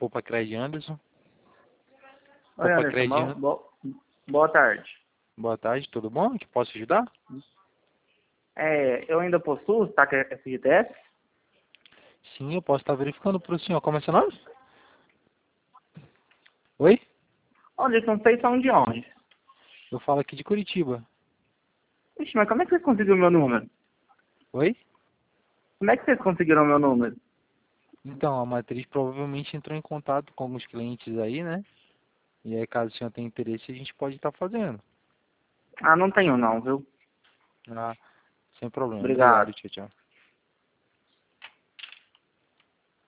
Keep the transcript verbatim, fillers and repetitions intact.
Poupa Cred Anderson. Oi, Poupa Anderson. Cred Bo Anderson. bo boa tarde. Boa tarde, tudo bom? Que posso ajudar? É, eu ainda possuo tá, F G T S? Sim, eu posso estar verificando para o senhor. Como é seu nome? Oi? Anderson, vocês são de onde? Eu falo aqui de Curitiba. Ixi, mas como é que vocês conseguiram meu número? Oi? Como é que vocês conseguiram meu número? Então, a matriz provavelmente entrou em contato com alguns clientes aí, né? E aí, caso o senhor tenha interesse, a gente pode estar fazendo. Ah, não tenho não, viu? Ah, sem problema. Obrigado, Obrigado. tchau, tchau.